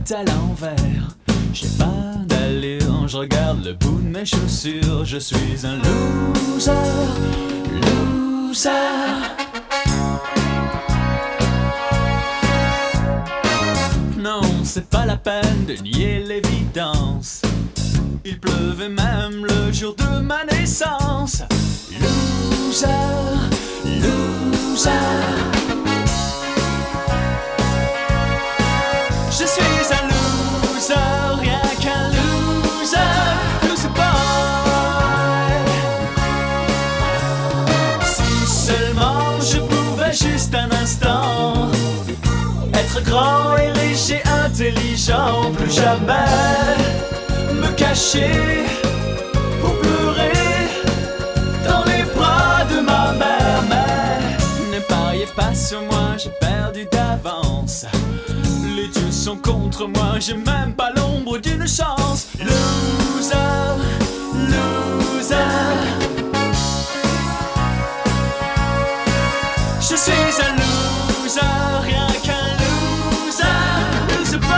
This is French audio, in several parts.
tête à l'envers. J'ai pas d'allure, je regarde le bout de mes chaussures. Je suis un loser, loser. Non, c'est pas la peine de nier l'évidence. Il pleuvait même le jour de ma naissance. Loser, loser. Je suis un loser, rien qu'un loser, loser boy. Si seulement je pouvais juste un instant être grand et riche et intelligent, plus jamais me cacher pour pleurer dans les bras de ma mère. Mais ne pariez pas sur moi, j'ai perdu d'avance. Les dieux sont contre moi, j'ai même pas l'ombre d'une chance. Loser, loser. Je suis un loser, rien qu'un loser, loser boy.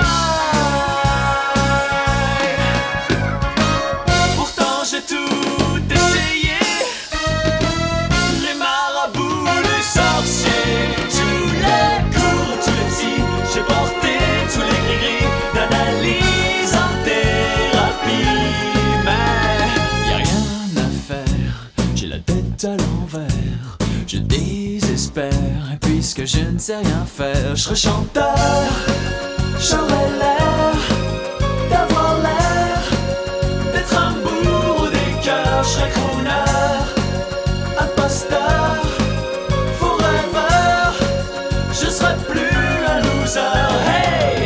Pourtant j'ai tout essayé, les marabouts, les sorciers, tous les cours, tous les petits. J'ai porté tous les gris-gris d'analyse en thérapie. Mais y'a rien à faire, j'ai la tête à l'envers. Je désespère, et puisque je ne sais rien faire, je serai chanteur, j'aurai l'air d'avoir l'air d'être un bourreau des cœurs. Je serai crooner, imposteur, faux rêveur, je serai plus un loser. Hey!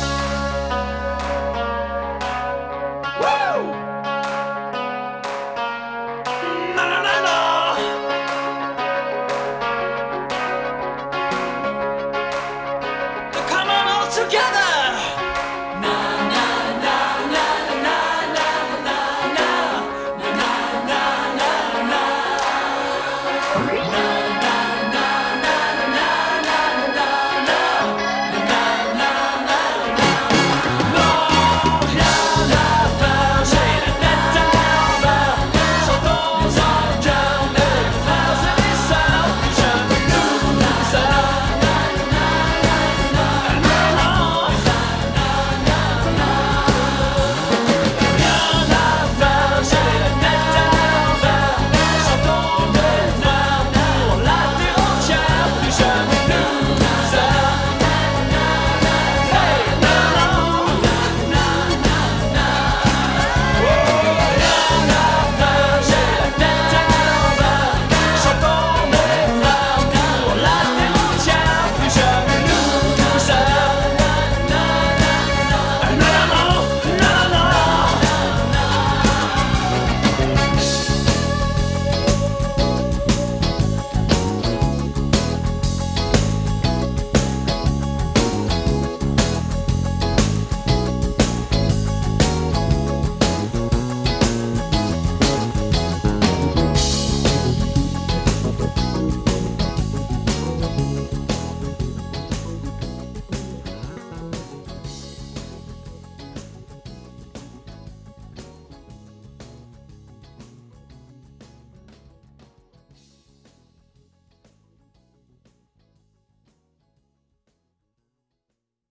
Woo! Non, non, non, non! Come on all together!